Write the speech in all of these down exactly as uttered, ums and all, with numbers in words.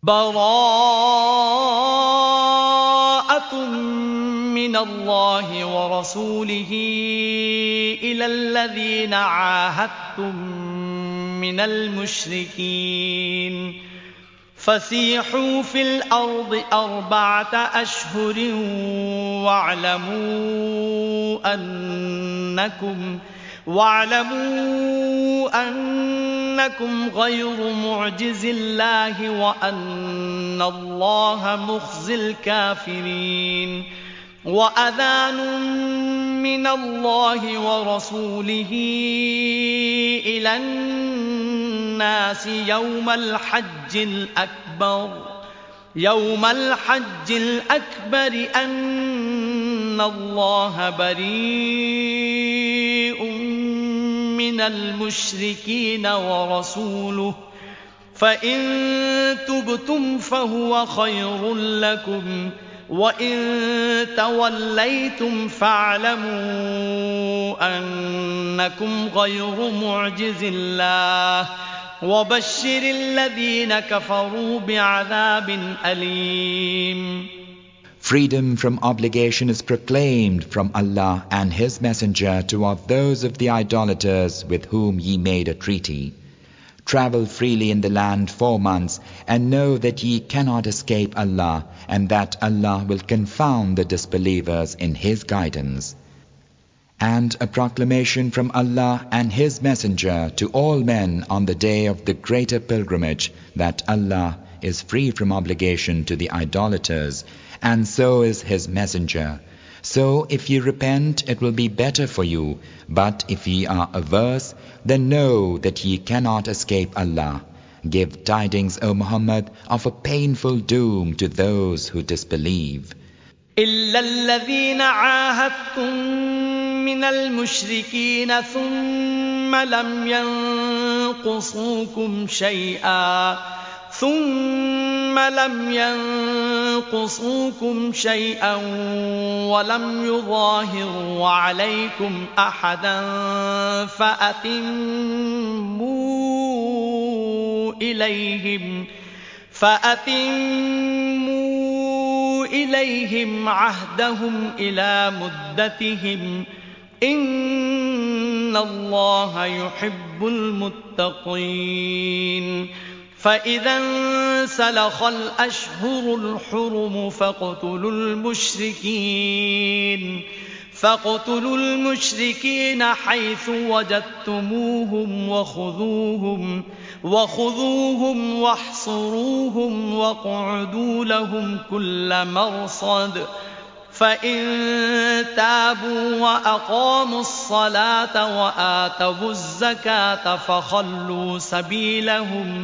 براءة من الله ورسوله إلى الذين عاهدتم من المشركين فسيحوا في الأرض أربعة أشهر واعلموا أنكم واعلموا أنكم غير معجز الله وأن الله مخزي الكافرين وأذان من الله ورسوله إلى الناس يوم الحج الأكبر يوم الحج الأكبر أن الله بريء من المشركين ورسوله فإن تبتم فهو خير لكم وإن توليتم فاعلموا أنكم غير معجز الله وبشر الذين كفروا بعذاب أليم. Freedom from obligation is proclaimed from Allah and His Messenger to of those of the idolaters with whom ye made a treaty. Travel freely in the land four months, and know that ye cannot escape Allah, and that Allah will confound the disbelievers in His guidance. And a proclamation from Allah and His Messenger to all men on the day of the greater pilgrimage, that Allah is free from obligation to the idolaters, and so is His Messenger. So if ye repent, it will be better for you, but if ye are averse, then know that ye cannot escape Allah. Give tidings, O Muhammad, of a painful doom to those who disbelieve. إلا الذين عاهدتم من المشركين ثم لم ينقصوكم شيئا ثم لم ينقصوكم شيئا ولم يظاهروا عليكم أحدا فأتموا إليهم فأتموا إليهم عهدهم إلى مدتهم إن الله يحب المتقين. فإذا انسلخ الأشهر الحرم فاقتلوا المشركين فاقتلوا المشركين حيث وجدتموهم وخذوهم وخذوهم واحصروهم واقعدوا لهم كل مرصد فإن تابوا وأقاموا الصلاة وآتوا الزكاة فخلوا سبيلهم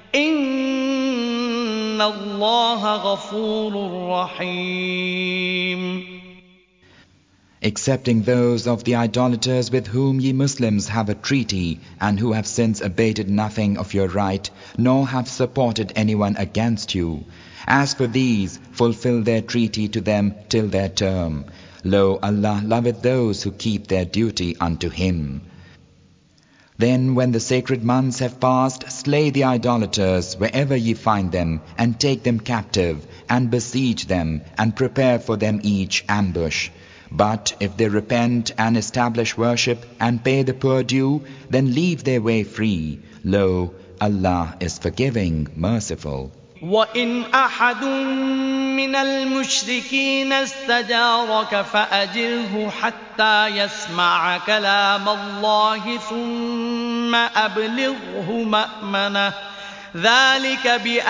إن الله غفور رحيم. Excepting those of the idolaters with whom ye Muslims have a treaty, and who have since abated nothing of your right, nor have supported anyone against you. As for these, fulfill their treaty to them till their term. Lo, Allah loveth those who keep their duty unto Him. Then when the sacred months have passed, slay the idolaters wherever ye find them, and take them captive, and besiege them, and prepare for them each ambush. But if they repent and establish worship, and pay the poor due, then leave their way free. Lo, Allah is forgiving, merciful. وَإِنْ أَحَدٌ مِّنَ الْمُشْرِكِينَ اسْتَجَارَكَ فَأَجِرْهُ حَتَّى يَسْمَعَ كَلَامَ اللَّهِ ثُمَّ أَبْلِغْهُ مَأْمَنَهُ ذَلِكَ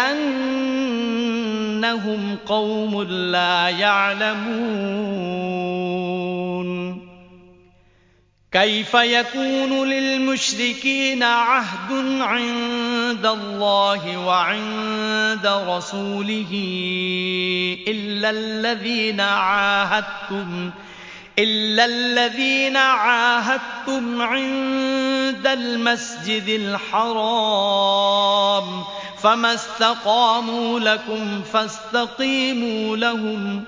بِأَنَّهُمْ قَوْمٌ لَّا يَعْلَمُونَ. كيف يكون للمشركين عهد عند الله وعند رسوله إلا الذين عاهدتم إلا الذين عاهدتم عند المسجد الحرام فما استقاموا لكم فاستقيموا لهم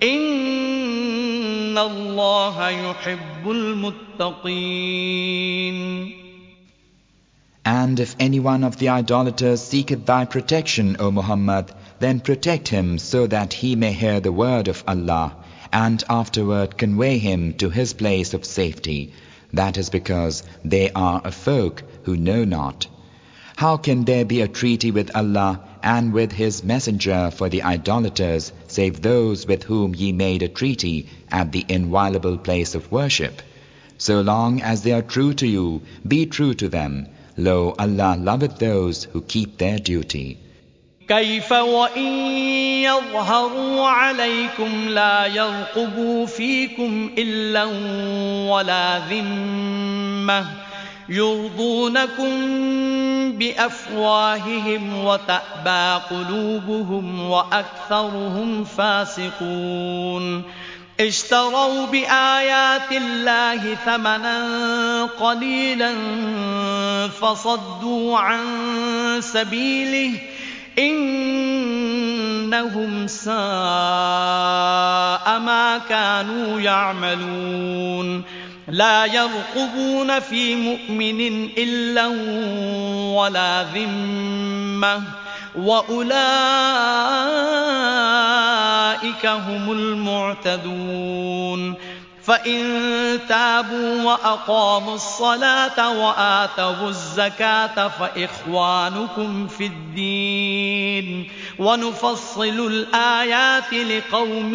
إن الله يحب المتقين. And if any one of the idolaters seeketh thy protection, O Muhammad, then protect him so that he may hear the word of Allah, and afterward convey him to his place of safety. That is because they are a folk who know not. How can there be a treaty with Allah and with His Messenger for the idolaters, save those with whom ye made a treaty at the inviolable place of worship? So long as they are true to you, be true to them. Lo, Allah loveth those who keep their duty. كيف وإن يظهروا عليكم لا يرقبوا فيكم إلا ولا ذمة يرضونكم بأفواههم وتأبى قلوبهم وأكثرهم فاسقون اشتروا بآيات الله ثمنا قليلا فصدوا عن سبيله إنهم ساء ما كانوا يعملون لا يرقبون في مؤمن إلا ولا ذمة وأولئك هم المعتدون فإن تابوا وأقاموا الصلاة وآتوا الزكاة فإخوانكم في الدين ونفصل الآيات لقوم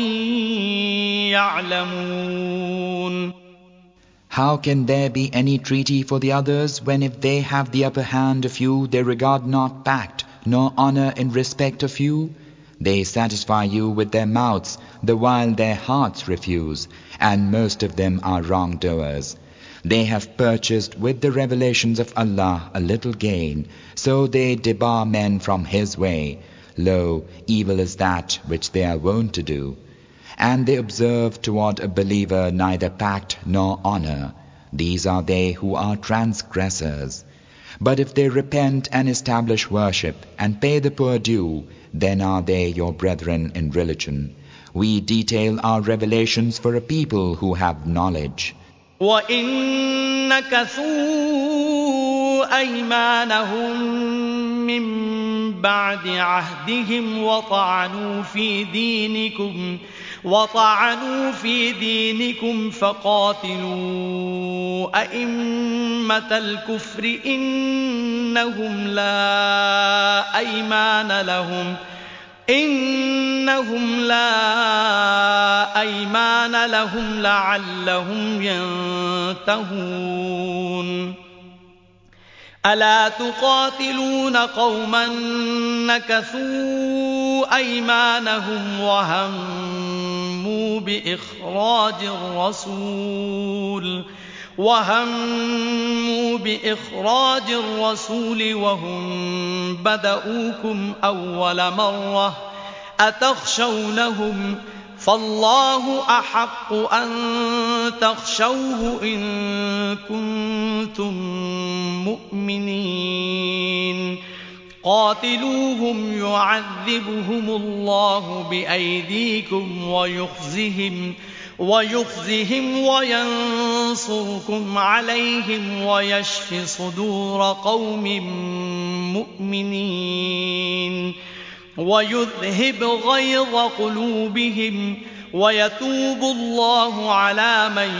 يعلمون. How can there be any treaty for the others when if they have the upper hand of you they regard not pact nor honor in respect of you? They satisfy you with their mouths, the while their hearts refuse, and most of them are wrongdoers. They have purchased with the revelations of Allah a little gain, so they debar men from His way. Lo, evil is that which they are wont to do. And they observe toward a believer neither pact nor honor. These are they who are transgressors. But if they repent and establish worship and pay the poor due, then are they your brethren in religion. We detail our revelations for a people who have knowledge. وَإِن نَكَثُوا أَيْمَانَهُم مِّن بَعْدِ عَهْدِهِمْ وَطَعَنُوا فِي دِينِكُمْ وَطَعَنُوا فِي دِينِكُمْ فَقَاتِلُوا أَئِمَّةَ الْكُفْرِ إِنَّهُمْ لَا أَيْمَانَ لَهُمْ إِنَّهُمْ لَا أَيْمَانَ لَهُمْ لَعَلَّهُمْ يَنتَهُونَ أَلَا تُقَاتِلُونَ قَوْمًا نَكَثُوا أَيْمَانَهُمْ وَهَمُّوا بِإِخْرَاجِ الرَّسُولِ وَهَمُّوا بِإِخْرَاجِ الرَّسُولِ وَهُمْ بَدَؤُوكُمْ أَوَّلَ مَرَّةٍ أَتَخْشَوْنَهُمْ فَاللَّهُ أَحَقُّ أَن تَخْشَوْهُ إِن كُنتُم مُّؤْمِنِينَ قَاتِلُوهُمْ يُعَذِّبْهُمُ اللَّهُ بِأَيْدِيكُمْ وَيُخْزِهِمْ وَيُخْزِهِمْ وَيَنصُرْكُمْ عَلَيْهِمْ وَيَشْفِ صُدُورَ قَوْمٍ مُّؤْمِنِينَ وَيُذْهِبْ غَيْظَ قُلُوبِهِمْ وَيَتُوبُ اللَّهُ عَلَى مَن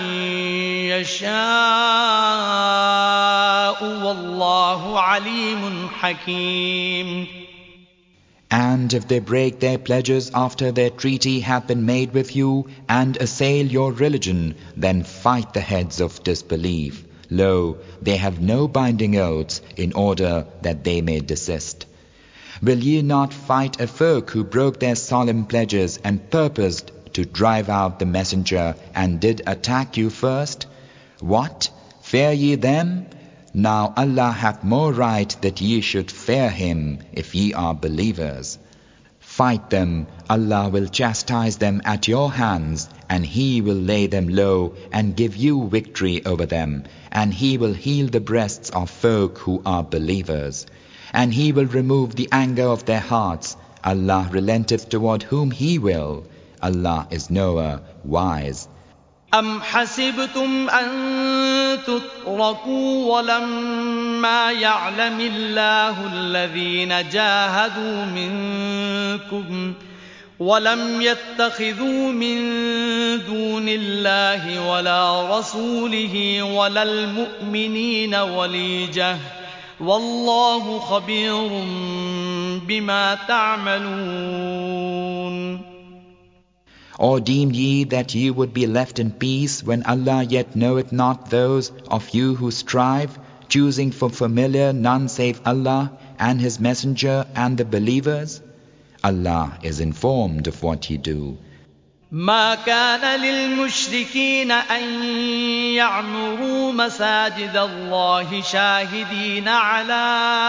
يَشَاءُ وَاللَّهُ عَلِيمٌ حَكِيمٌ. And if they break their pledges after their treaty hath been made with you, and assail your religion, then fight the heads of disbelief. Lo, they have no binding oaths, in order that they may desist. Will ye not fight a folk who broke their solemn pledges and purposed to drive out the messenger and did attack you first? What? Fear ye them? Now Allah hath more right that ye should fear Him if ye are believers. Fight them, Allah will chastise them at your hands, and He will lay them low and give you victory over them, and He will heal the breasts of folk who are believers. And He will remove the anger of their hearts. Allah relenteth toward whom He will. Allah is knower, wise. أَمْ حَسِبْتُمْ أَن تُتْرَكُوا وَلَمَّا يَعْلَمِ اللَّهُ الَّذِينَ جَاهَدُوا مِنكُمْ وَلَمْ يَتَّخِذُوا مِن دُونِ اللَّهِ وَلَا رَسُولِهِ وَلَا الْمُؤْمِنِينَ وَلِيجَةً وَاللَّهُ خَبِيرٌ بِمَا تَعْمَلُونَ. Or deem ye that ye would be left in peace when Allah yet knoweth not those of you who strive, choosing for familiar none save Allah and His Messenger and the believers? Allah is informed of what ye do. ما كان للمشركين أن يعمروا مساجد الله شاهدين على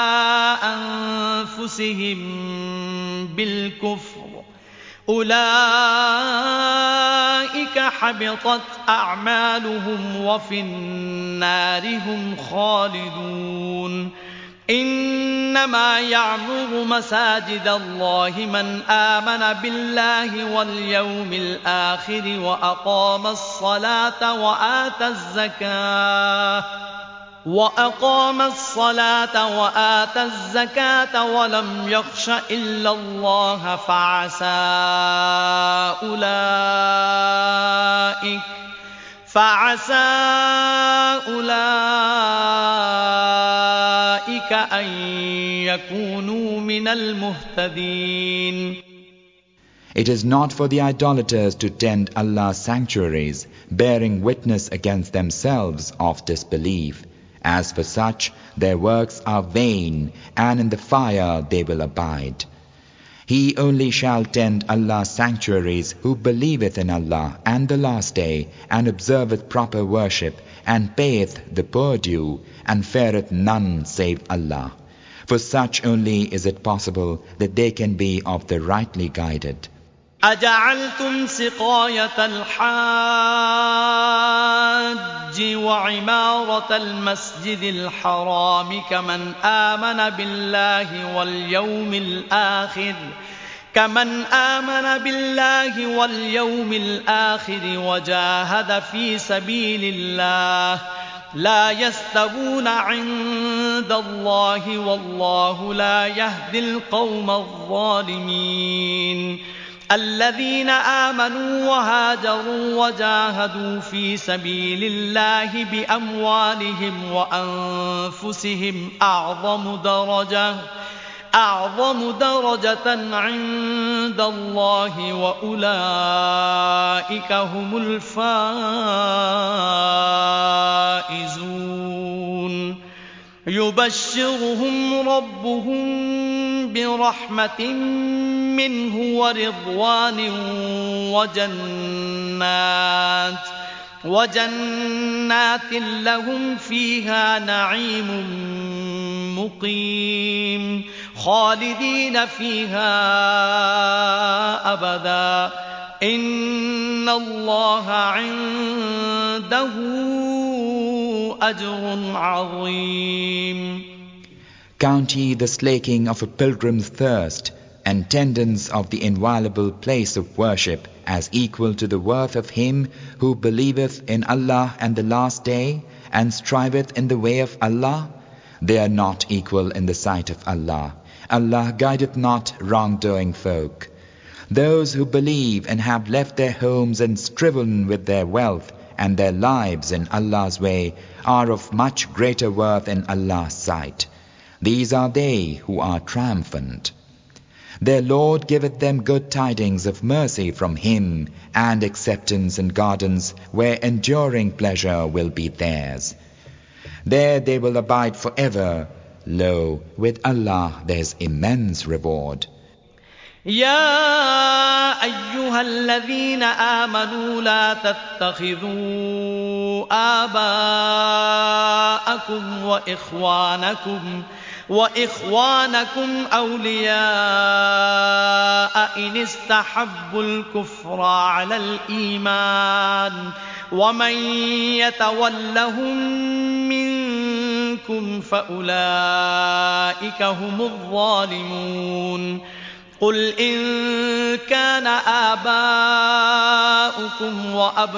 أنفسهم بالكفر أولئك حبطت أعمالهم وفي النار هم خالدون إنما يعمر مساجد الله من آمن بالله واليوم الآخر وأقام الصلاة وآتى الزكاة وأقام الصلاة وآتى الزكاة ولم يخش إلا الله فعسى أولئك فعسى أولئك أن يكونوا من المهتدين. It is not for the idolaters to tend Allah's sanctuaries, bearing witness against themselves of disbelief. As for such, their works are vain, and in the fire they will abide. He only shall tend Allah's sanctuaries who believeth in Allah and the last day, and observeth proper worship, and payeth the poor due, and feareth none save Allah. For such only is it possible that they can be of the rightly guided. أَجَعَلْتُمْ سِقَايَةَ الْحَاجِّ وَعِمَارَةَ الْمَسْجِدِ الْحَرَامِ كَمَنْ آمَنَ بِاللَّهِ وَالْيَوْمِ الْآخِرِ كَمَنْ آمَنَ بِاللَّهِ وَالْيَوْمِ الْآخِرِ وَجَاهَدَ فِي سَبِيلِ اللَّهِ لا يستوون عند الله والله لا يهدي القوم الظالمين. الذين آمنوا وهاجروا وجاهدوا في سبيل الله بأموالهم وأنفسهم أعظم درجة أعظم درجة عند الله وأولئك هم الفائزون. يبشرهم ربهم برحمة منه ورضوان وجنات وجنات لهم فيها نعيم مقيم خالدين فيها أبدا إن الله عنده أجر عظيم. Count ye the slaking of a pilgrim's thirst and tendance of the inviolable place of worship as equal to the worth of him who believeth in Allah and the last day and striveth in the way of Allah? They are not equal in the sight of Allah. Allah guideth not wrongdoing folk. Those who believe and have left their homes and striven with their wealth and their lives in Allah's way are of much greater worth in Allah's sight. These are they who are triumphant. Their Lord giveth them good tidings of mercy from Him and acceptance in gardens where enduring pleasure will be theirs. There they will abide forever. Lo, with Allah there is immense reward. يا أيها الذين آمنوا لا تتخذوا آباءكم وإخوانكم وإخوانكم أولياء إن استحبوا الكفر على الإيمان ومن يتولهم منكم فأولئك هم الظالمون. قل إن كان آباؤكم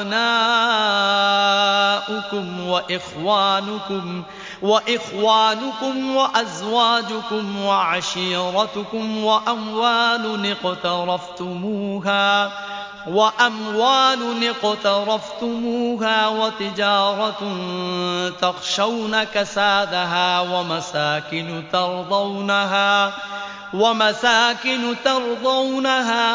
وأبناؤكم وإخوانكم وإخوانكم وأزواجكم وعشيرتكم وأموال اقترفتموها وأموال اقترفتموها وتجارة تخشون كسادها ومساكن ترضونها ومساكن ترضونها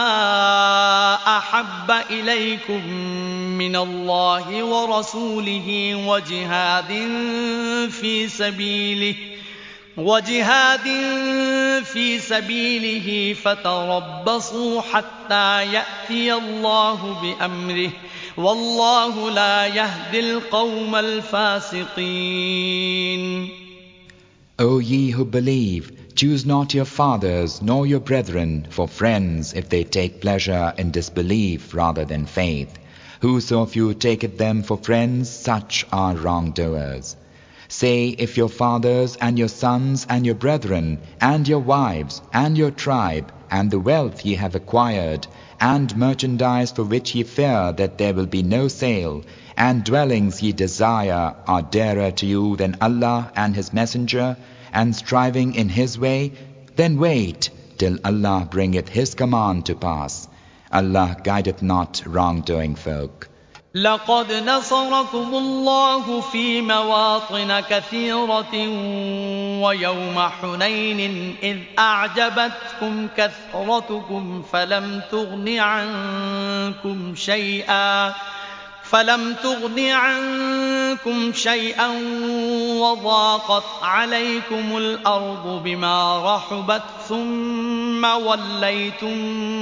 أحب إليكم من الله ورسوله وجهاد في سبيله وجهاد في سبيله فتربصوا حتى يأتي الله بأمره والله لا يهدي القوم الفاسقين. O ye who believe, choose not your fathers nor your brethren for friends if they take pleasure in disbelief rather than faith. Whoso of you taketh them for friends, such are wrongdoers. Say, if your fathers and your sons and your brethren and your wives and your tribe and the wealth ye have acquired and merchandise for which ye fear that there will be no sale and dwellings ye desire are dearer to you than Allah and His Messenger and striving in His way, then wait till Allah bringeth His command to pass. Allah guideth not wrongdoing folk. لقد نصركم الله في مواطن كثيرة ويوم حنين إذ أعجبتكم كثرتكم فلم تغن عنكم شيئا فلم تغن عنكم شيئا وضاقت عليكم الأرض بما رحبت ثم وليتم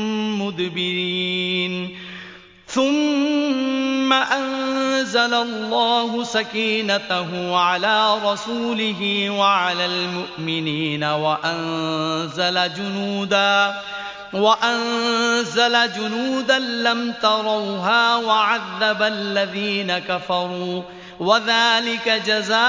مدبرين ثم أنزل الله سكينته على رسوله وعلى المؤمنين وأنزل جنودا وأنزل جنودا لم تروها وعذب الذين كفروا وذلك جزاء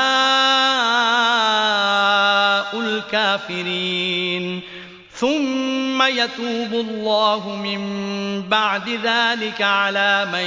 الكافرين ثم يتوب الله من بعد ذلك على من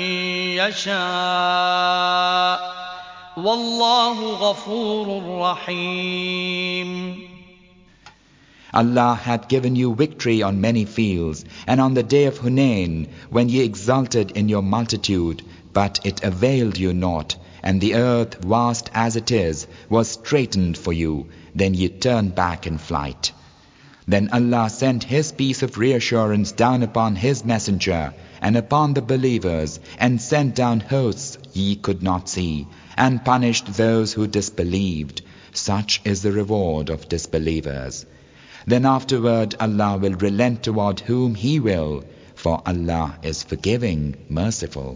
يشاء والله غفور رحيم. Allah hath given you victory on many fields, and on the day of Hunain, when ye exulted in your multitude, but it availed you not, and the earth, vast as it is, was straitened for you, then ye turned back in flight. Then Allah sent His peace of reassurance down upon His messenger and upon the believers, and sent down hosts ye could not see, and punished those who disbelieved. Such is the reward of disbelievers. Then afterward Allah will relent toward whom He will, for Allah is forgiving, merciful.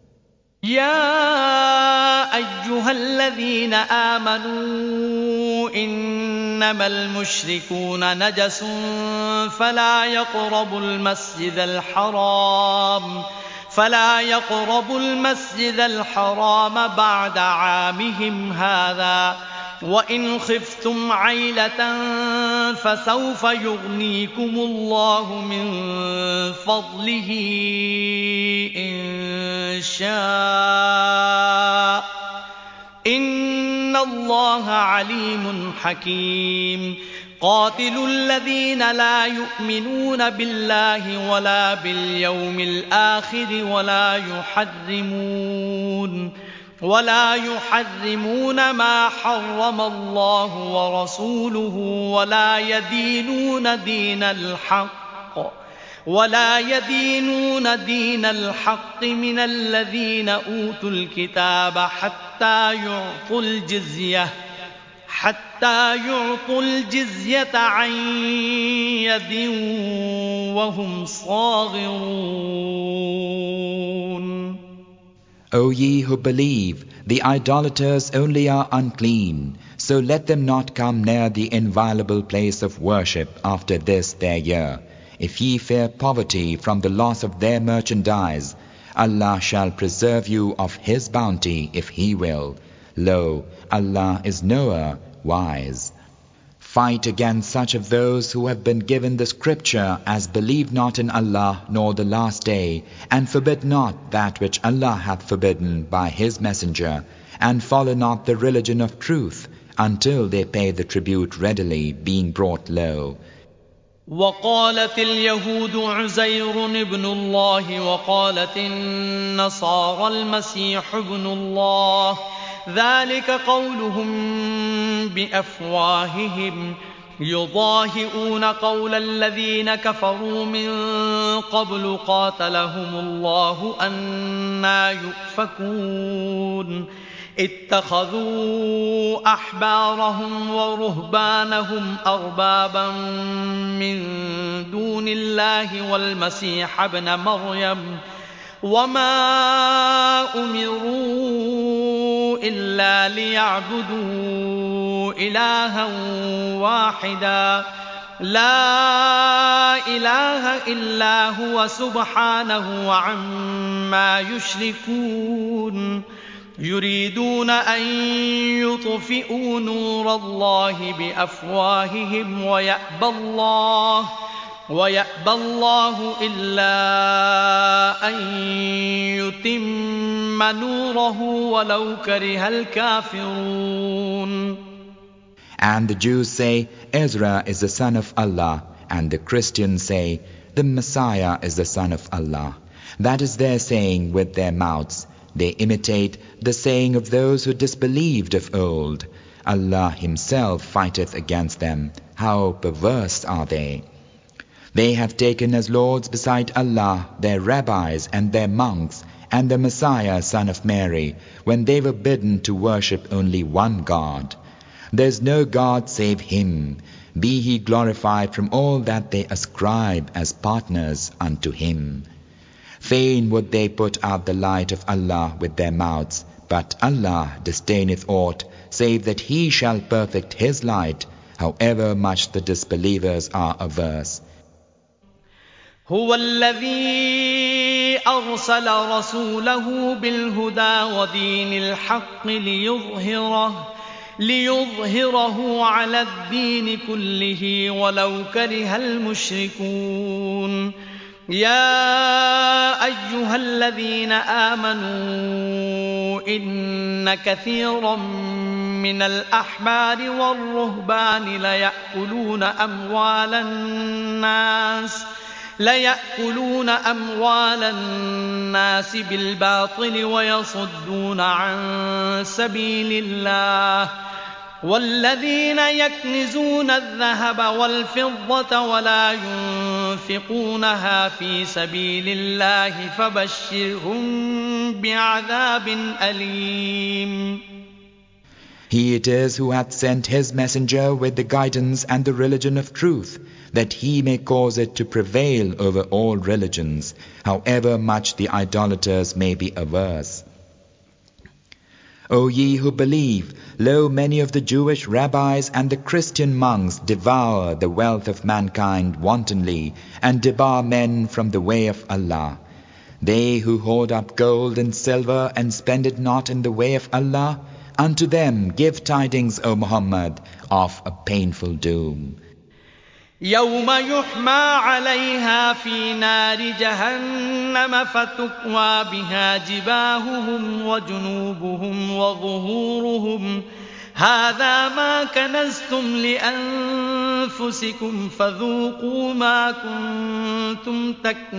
يا أيها الذين آمنوا إنما المشركون نجس فلا يقربوا المسجد الحرام فلا يقربوا المسجد الحرام بعد عامهم هذا وإن خفتم عيلة فسوف يغنيكم الله من فضله إن شاء إن الله عليم حكيم. قاتلوا الذين لا يؤمنون بالله ولا باليوم الآخر ولا يحرمون ولا يحرمون ما حرم الله ورسوله ولا يدينون دين الحق ولا يدينون دين الحق من الذين أوتوا الكتاب حتى يعطوا الجزية حتى يعطوا الجزية عن يد وهم صاغرون. O ye who believe, the idolaters only are unclean, so let them not come near the inviolable place of worship after this their year. If ye fear poverty from the loss of their merchandise, Allah shall preserve you of His bounty if He will. Lo, Allah is knower, wise. Fight against such of those who have been given the scripture as believe not in Allah nor the last day, and forbid not that which Allah hath forbidden by His messenger, and follow not the religion of truth, until they pay the tribute readily, being brought low. وقالت اليهود عزير ابن الله وقالت النصارى المسيح ابن الله ذلك قولهم بأفواههم يضاهئون قول الذين كفروا من قبل قاتلهم الله أنى يؤفكون اتخذوا أحبارهم ورهبانهم أربابا من دون الله والمسيح ابن مريم وما أمروا إلا ليعبدوا إلها واحدا لا إله إلا هو سبحانه عما يشركون يريدون أن يطفئوا نور الله بأفواههم ويأبى الله ويأبى الله إلا أن يتم نوره ولو كره الكافرون. And the Jews say, Ezra is the son of Allah, and the Christians say, the Messiah is the son of Allah. That is their saying with their mouths. They imitate the saying of those who disbelieved of old. Allah Himself fighteth against them. How perverse are they! They have taken as lords beside Allah their rabbis and their monks and the Messiah son of Mary, when they were bidden to worship only one God. There is no God save Him. Be He glorified from all that they ascribe as partners unto Him. Fain would they put out the light of Allah with their mouths, but Allah disdaineth aught, save that He shall perfect His light, however much the disbelievers are averse. هو الذي أرسل رسوله بالهدى ودين الحق ليظهره ليظهره على الدين كله ولو كره المشركون. يا أيها الذين آمنوا إن كثيرا من الأحبار والرهبان ليأكلون أموال الناس ليأكلون أموال الناس بالباطل ويصدون عن سبيل الله والذين يكنزون الذهب والفضة ولا ينفقونها في سبيل الله فبشرهم بعذاب أليم. He it is who hath sent His messenger with the guidance and the religion of truth, that He may cause it to prevail over all religions, however much the idolaters may be averse. O ye who believe, lo, many of the Jewish rabbis and the Christian monks devour the wealth of mankind wantonly, and debar men from the way of Allah. They who hoard up gold and silver and spend it not in the way of Allah, unto them give tidings, O Muhammad, of a painful doom. يوم يحمى عليها في نار جهنم فتكوى بها جباههم وجنوبهم وظهورهم هذا ما كنزتم لأنفسكم فذوقوا ما كنتم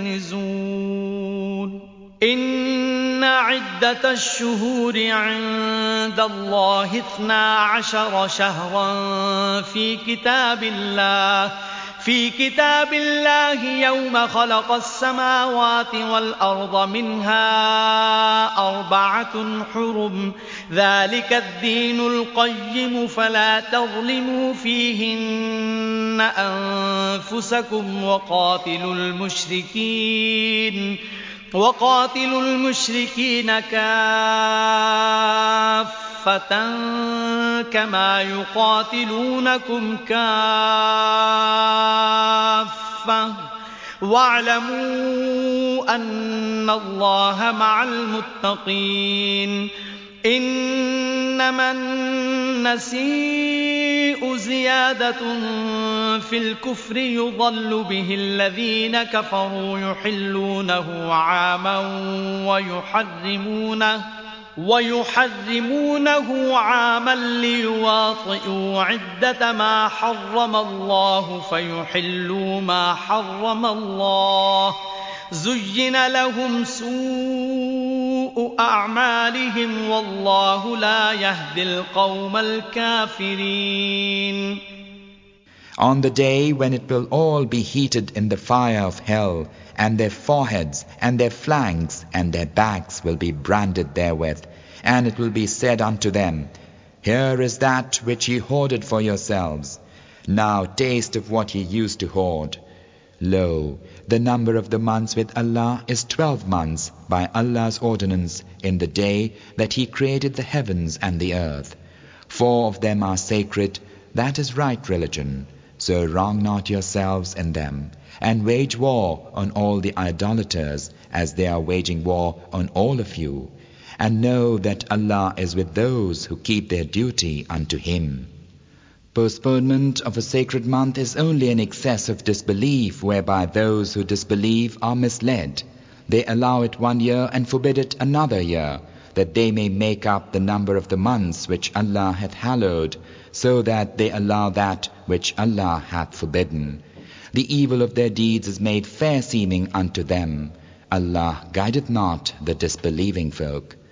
تكنزون. إن عدة الشهور عند الله اثنا عشر شهرا في كتاب الله في كتاب الله يوم خلق السماوات والأرض منها أربعة حرم ذلك الدين القيم فلا تظلموا فيهن أنفسكم وقاتلوا المشركين وقاتلوا المشركين كافة كما يقاتلونكم كافة واعلموا أن الله مع المتقين. إن إنما النسيء زيادة في الكفر يضل به الذين كفروا يحلونه عاما ويحرمونه ويحرمونه عاما ليواطئوا عدة ما حرم الله فيحلوا ما حرم الله زين لهم سوء أعمالهم والله لا يهدي القوم الكافرين. On the day when it will all be heated in the fire of hell, and their foreheads and their flanks and their backs will be branded therewith, and it will be said unto them, Here is that which ye hoarded for yourselves. Now taste of what ye used to hoard. Lo, the number of the months with Allah is twelve months by Allah's ordinance in the day that He created the heavens and the earth. Four of them are sacred, that is right religion. So wrong not yourselves in them, and wage war on all the idolaters as they are waging war on all of you. And know that Allah is with those who keep their duty unto Him. Postponement of a sacred month is only an excess of disbelief whereby those who disbelieve are misled. They allow it one year and forbid it another year, that they may make up the number of the months which Allah hath hallowed, so that they allow that which Allah hath forbidden. The evil of their deeds is made fair seeming unto them. Allah guideth not the disbelieving folk.